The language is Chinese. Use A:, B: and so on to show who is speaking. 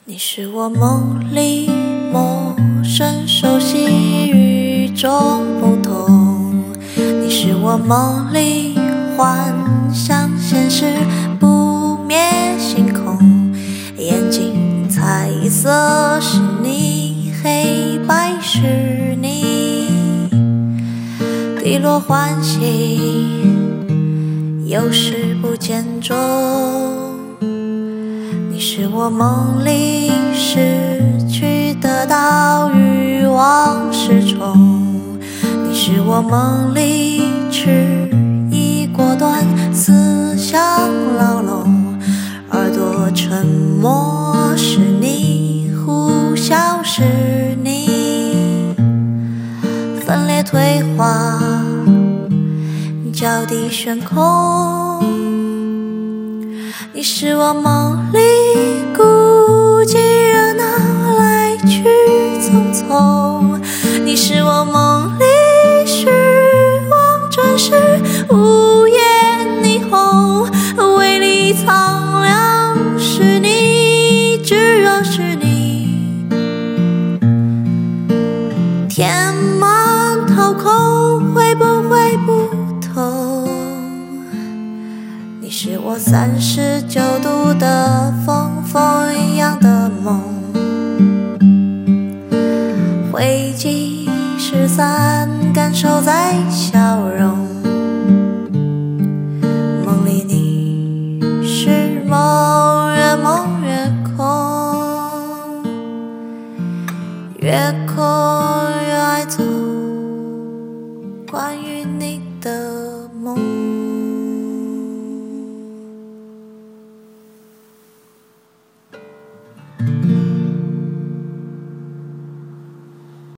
A: 你是我梦里陌生熟悉与众不同，你是我梦里幻想现实不灭星空，眼睛彩色是你，黑白是你，低落欢喜有时不见踪。你是我梦里失去得到欲望失重，你是我梦里迟疑果断思想牢笼，耳朵沉默是你，呼啸是你，分裂退化脚底悬空。你是我梦里孤寂热闹来去匆匆，你是我梦里失望准时午夜霓虹，威力苍凉是你，炙热是你，天马掏空会不会不同？你是我39度的风，风一样的梦，灰烬失散，感受在笑容。